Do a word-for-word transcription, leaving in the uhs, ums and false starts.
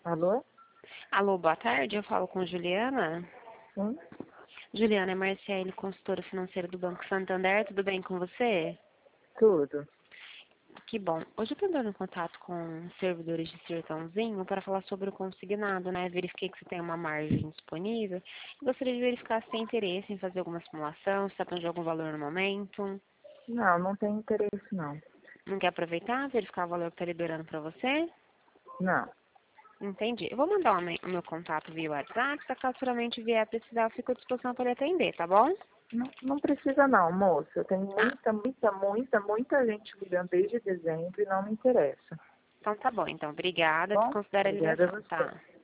Alô? Alô, boa tarde, eu falo com Juliana. Sim? Juliana é Marciele, consultora financeira do Banco Santander, tudo bem com você? Tudo. Que bom. Hoje eu estou entrando em contato com servidores de Sertãozinho para falar sobre o consignado, né? Verifiquei que você tem uma margem disponível e gostaria de verificar se tem interesse em fazer alguma simulação, se está precisando de algum valor no momento. Não, não tem interesse não. Não quer aproveitar, verificar o valor que está liberando para você? Não. Entendi. Eu vou mandar o me- o meu contato via WhatsApp, se caso futuramente vier a precisar, eu fico à disposição para lhe atender, tá bom? Não, não precisa não, moça. Eu tenho Tá. muita, muita, muita, muita gente ligando desde dezembro e não me interessa. Então tá bom, então. Obrigada. Bom, Desconsidera a obrigada a ligação, você. tá?